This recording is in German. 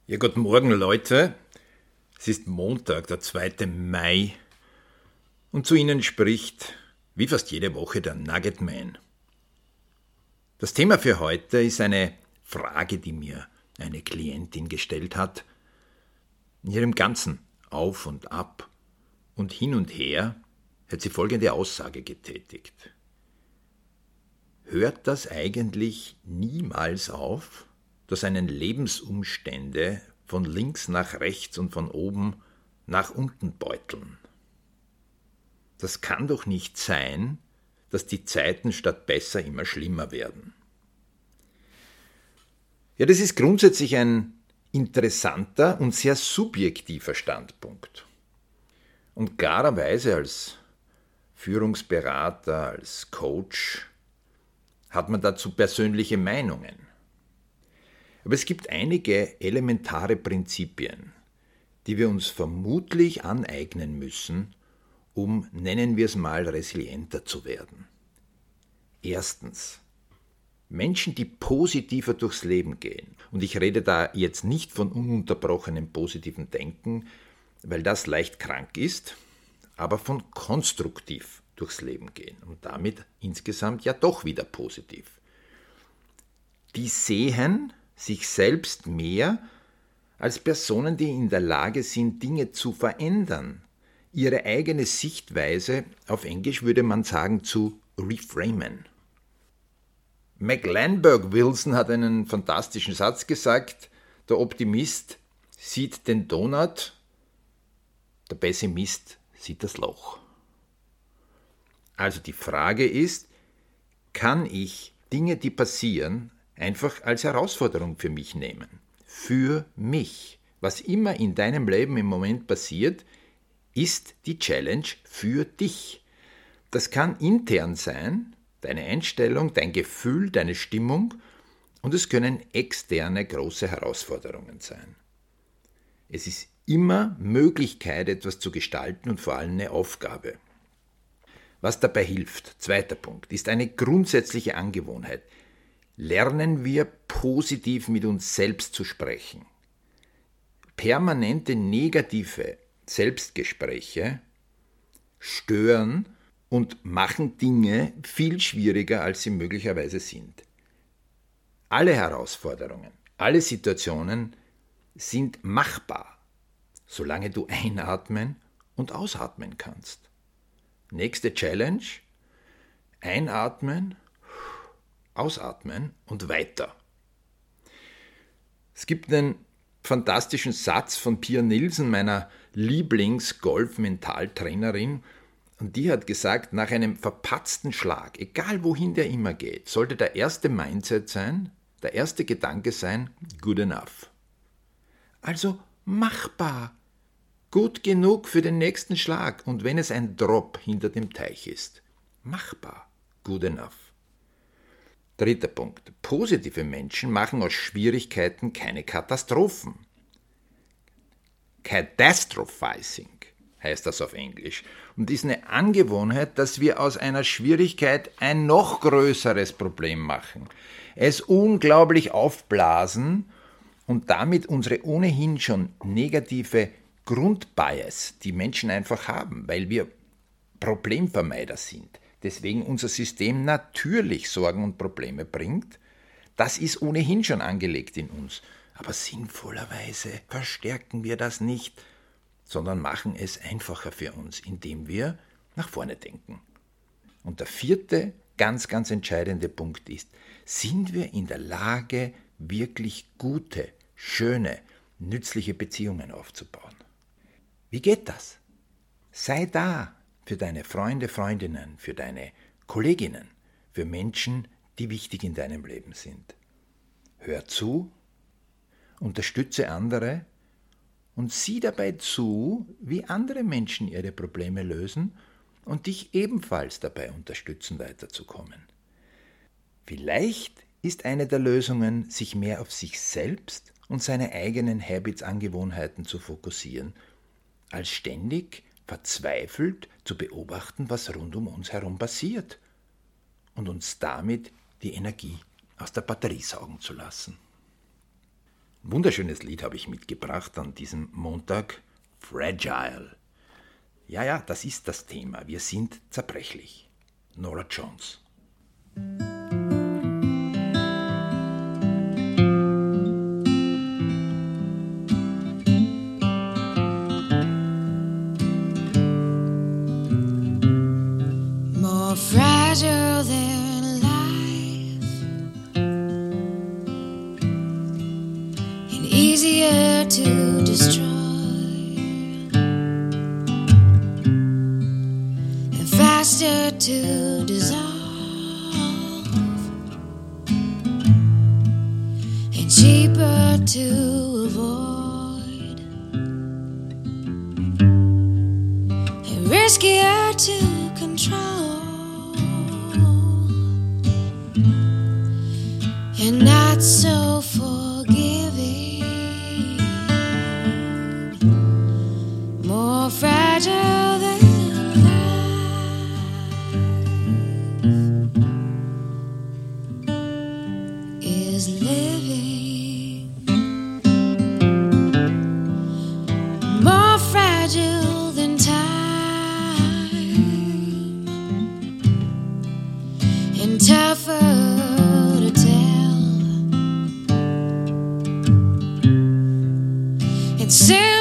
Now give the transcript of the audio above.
Ja, guten Morgen, Leute. Es ist Montag, der 2. Mai, und zu Ihnen spricht, wie fast jede Woche, der Nugget Man. Das Thema für heute ist eine Frage, die mir eine Klientin gestellt hat. In ihrem ganzen Auf und Ab und hin und her hat sie folgende Aussage getätigt. Hört das eigentlich niemals auf, dass einen Lebensumstände von links nach rechts und von oben nach unten beuteln? Das kann doch nicht sein, dass die Zeiten statt besser immer schlimmer werden. Ja, das ist grundsätzlich ein interessanter und sehr subjektiver Standpunkt. Und klarerweise als Führungsberater, als Coach hat man dazu persönliche Meinungen. Aber es gibt einige elementare Prinzipien, die wir uns vermutlich aneignen müssen, um, nennen wir es mal, resilienter zu werden. Erstens, Menschen, die positiver durchs Leben gehen, und ich rede da jetzt nicht von ununterbrochenem positiven Denken, weil das leicht krank ist, aber von konstruktiv durchs Leben gehen und damit insgesamt ja doch wieder positiv. Die sehen sich selbst mehr als Personen, die in der Lage sind, Dinge zu verändern, ihre eigene Sichtweise, auf Englisch würde man sagen, zu reframen. McLandberg Wilson hat einen fantastischen Satz gesagt: Der Optimist sieht den Donut, der Pessimist sieht das Loch. Also die Frage ist, kann ich Dinge, die passieren, einfach als Herausforderung für mich nehmen? Für mich. Was immer in deinem Leben im Moment passiert, ist die Challenge für dich. Das kann intern sein, deine Einstellung, dein Gefühl, deine Stimmung, und es können externe große Herausforderungen sein. Es ist immer Möglichkeit, etwas zu gestalten und vor allem eine Aufgabe. Was dabei hilft, zweiter Punkt, ist eine grundsätzliche Angewohnheit. Lernen wir positiv mit uns selbst zu sprechen. Permanente negative Selbstgespräche stören und machen Dinge viel schwieriger, als sie möglicherweise sind. Alle Herausforderungen, alle Situationen sind machbar, solange du einatmen und ausatmen kannst. Nächste Challenge: einatmen, ausatmen und weiter. Es gibt einen fantastischen Satz von Pia Nilsson, meiner Lieblings-Golf-Mentaltrainerin, und die hat gesagt, nach einem verpatzten Schlag, egal wohin der immer geht, sollte der erste Mindset sein, der erste Gedanke sein, good enough. Also machbar, gut genug für den nächsten Schlag, und wenn es ein Drop hinter dem Teich ist, machbar, good enough. Dritter Punkt. Positive Menschen machen aus Schwierigkeiten keine Katastrophen. Catastrophizing heißt das auf Englisch, und ist eine Angewohnheit, dass wir aus einer Schwierigkeit ein noch größeres Problem machen, es unglaublich aufblasen und damit unsere ohnehin schon negative Grundbias, die Menschen einfach haben, weil wir Problemvermeider sind, deswegen unser System natürlich Sorgen und Probleme bringt. Das ist ohnehin schon angelegt in uns. Aber sinnvollerweise verstärken wir das nicht, sondern machen es einfacher für uns, indem wir nach vorne denken. Und der vierte, ganz, ganz entscheidende Punkt ist, sind wir in der Lage, wirklich gute, schöne, nützliche Beziehungen aufzubauen? Wie geht das? Sei da für deine Freunde, Freundinnen, für deine Kolleginnen, für Menschen, die wichtig in deinem Leben sind. Hör zu, unterstütze andere und sieh dabei zu, wie andere Menschen ihre Probleme lösen und dich ebenfalls dabei unterstützen, weiterzukommen. Vielleicht ist eine der Lösungen, sich mehr auf sich selbst und seine eigenen Habits, Angewohnheiten zu fokussieren, als ständig verzweifelt zu beobachten, was rund um uns herum passiert, und uns damit die Energie aus der Batterie saugen zu lassen. Ein wunderschönes Lied habe ich mitgebracht an diesem Montag. Fragile. Ja, das ist das Thema. Wir sind zerbrechlich. Norah Jones. More fragile than life, and easier to destroy, and faster to dissolve, and cheaper to avoid, and riskier to control, and not so forgiving, more fragile than life is living, more fragile than time, and tougher to tell, and